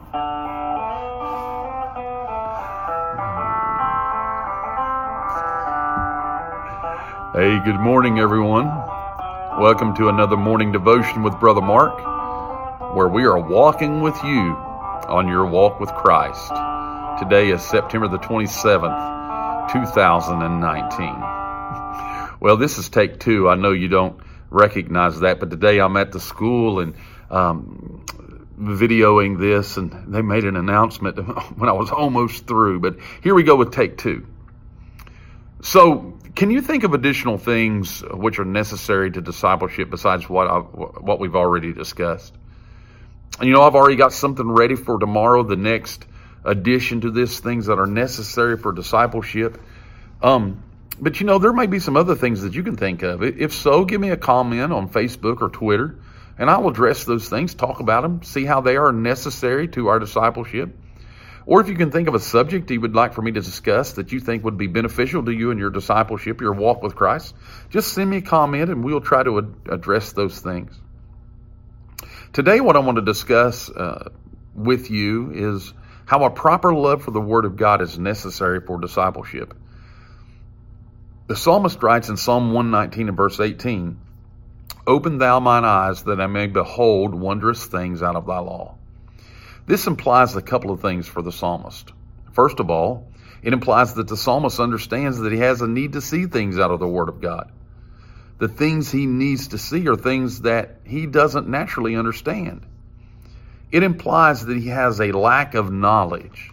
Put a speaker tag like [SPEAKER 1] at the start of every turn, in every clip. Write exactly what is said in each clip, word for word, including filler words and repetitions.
[SPEAKER 1] Hey, good morning, everyone. Welcome to another morning devotion with Brother Mark, where we are walking with you on your walk with Christ. Today is September the twenty-seventh, two thousand nineteen. Well, this is take two. I know you don't recognize that, but today I'm at the school and um, videoing this, and they made an announcement when I was almost through. But here we go with take two. So, can you think of additional things which are necessary to discipleship besides what I've, what we've already discussed? You know, I've already got something ready for tomorrow, the next addition to this, things that are necessary for discipleship. Um, but, you know, there may be some other things that you can think of. If so, give me a comment on Facebook or Twitter, and I will address those things, talk about them, see how they are necessary to our discipleship. Or if you can think of a subject you would like for me to discuss that you think would be beneficial to you in your discipleship, your walk with Christ, just send me a comment and we'll try to ad- address those things. Today, what I want to discuss uh, with you is how a proper love for the Word of God is necessary for discipleship. The psalmist writes in Psalm one nineteen and verse eighteen, "Open thou mine eyes that I may behold wondrous things out of thy law." This implies a couple of things for the psalmist. First of all, it implies that the psalmist understands that he has a need to see things out of the Word of God. The things he needs to see are things that he doesn't naturally understand. It implies that he has a lack of knowledge.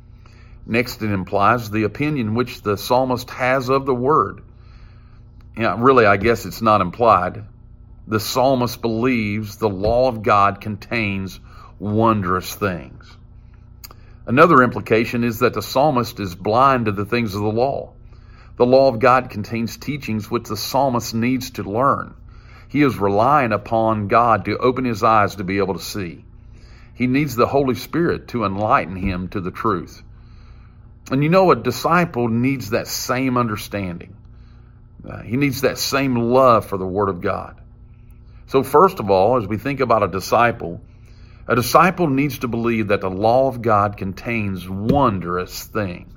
[SPEAKER 1] Next, it implies the opinion which the psalmist has of the Word. Yeah, really, I guess it's not implied. The psalmist believes the law of God contains wondrous things. Another implication is that the psalmist is blind to the things of the law. The law of God contains teachings which the psalmist needs to learn. He is relying upon God to open his eyes to be able to see. He needs the Holy Spirit to enlighten him to the truth. And you know, a disciple needs that same understanding. Uh, he needs that same love for the Word of God. So first of all, as we think about a disciple, a disciple needs to believe that the law of God contains wondrous things.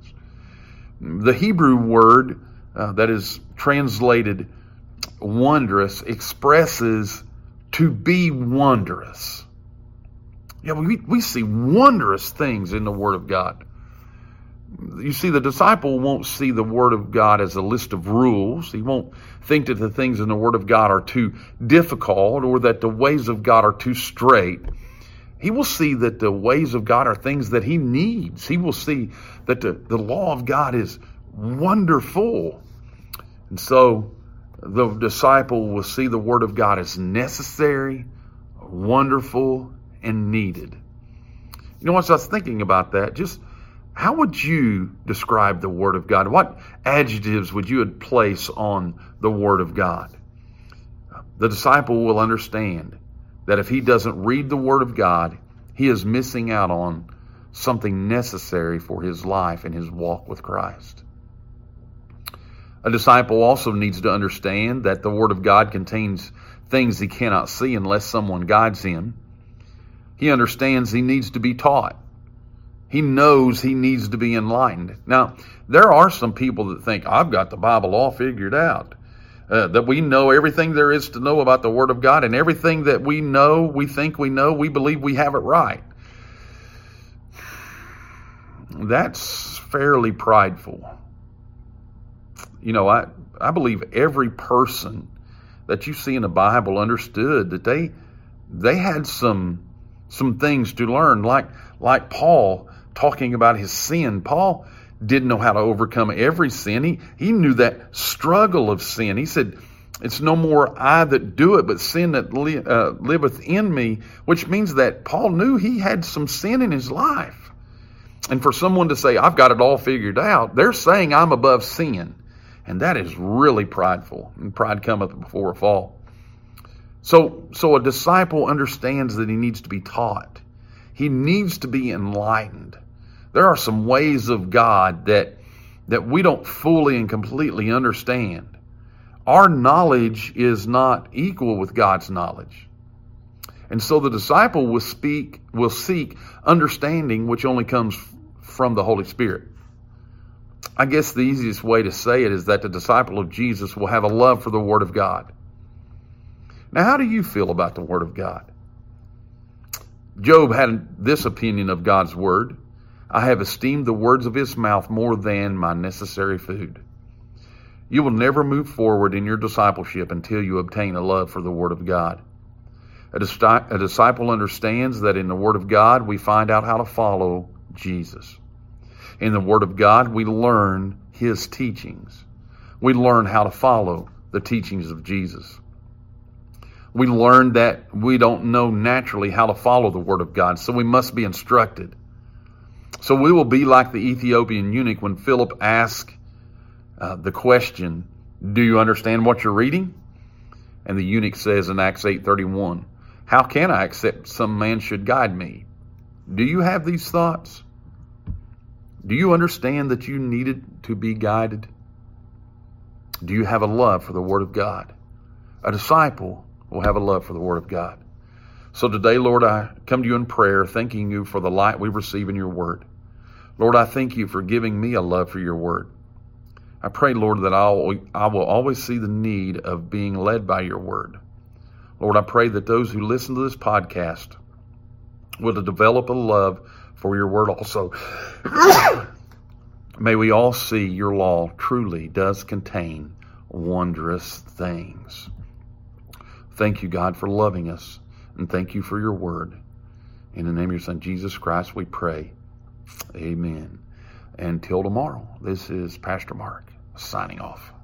[SPEAKER 1] The Hebrew word uh, that is translated wondrous expresses to be wondrous. Yeah, we, we see wondrous things in the Word of God. You see, the disciple won't see the Word of God as a list of rules. He won't think that the things in the Word of God are too difficult or that the ways of God are too straight. He will see that the ways of God are things that he needs. He will see that the, the law of God is wonderful. And so the disciple will see the Word of God as necessary, wonderful, and needed. You know, as I was thinking about that, just how would you describe the Word of God? What adjectives would you place on the Word of God? The disciple will understand that if he doesn't read the Word of God, he is missing out on something necessary for his life and his walk with Christ. A disciple also needs to understand that the Word of God contains things he cannot see unless someone guides him. He understands he needs to be taught. He knows he needs to be enlightened. Now, there are some people that think, I've got the Bible all figured out. Uh, that we know everything there is to know about the Word of God, and everything that we know, we think we know, we believe we have it right. That's fairly prideful. You know, I, I believe every person that you see in the Bible understood that they they had some some things to learn, like like Paul talking about his sin. Paul didn't know how to overcome every sin. He, he knew that struggle of sin. He said, it's no more I that do it, but sin that li- uh, liveth in me, which means that Paul knew he had some sin in his life. And for someone to say, I've got it all figured out, they're saying I'm above sin. And that is really prideful. And pride cometh before a fall. So, so a disciple understands that he needs to be taught. He needs to be enlightened. There are some ways of God that, that we don't fully and completely understand. Our knowledge is not equal with God's knowledge. And so the disciple will speak, will seek understanding, which only comes from the Holy Spirit. I guess the easiest way to say it is that the disciple of Jesus will have a love for the Word of God. Now, how do you feel about the Word of God? Job had this opinion of God's Word: I have esteemed the words of his mouth more than my necessary food. You will never move forward in your discipleship until you obtain a love for the Word of God. A, dis- a disciple understands that in the Word of God, we find out how to follow Jesus. In the Word of God, we learn His teachings. We learn how to follow the teachings of Jesus. We learn that we don't know naturally how to follow the Word of God, so we must be instructed. So we will be like the Ethiopian eunuch when Philip asked uh, the question, do you understand what you're reading? And the eunuch says in Acts eight thirty-one, how can I accept some man should guide me? Do you have these thoughts? Do you understand that you needed to be guided? Do you have a love for the Word of God? A disciple will have a love for the Word of God. So today, Lord, I come to you in prayer, thanking you for the light we receive in your Word. Lord, I thank you for giving me a love for your Word. I pray, Lord, that I'll, I will always see the need of being led by your Word. Lord, I pray that those who listen to this podcast will develop a love for your Word also. May we all see your law truly does contain wondrous things. Thank you, God, for loving us, and thank you for your Word. In the name of your Son, Jesus Christ, we pray. Amen. Until tomorrow, this is Pastor Mark signing off.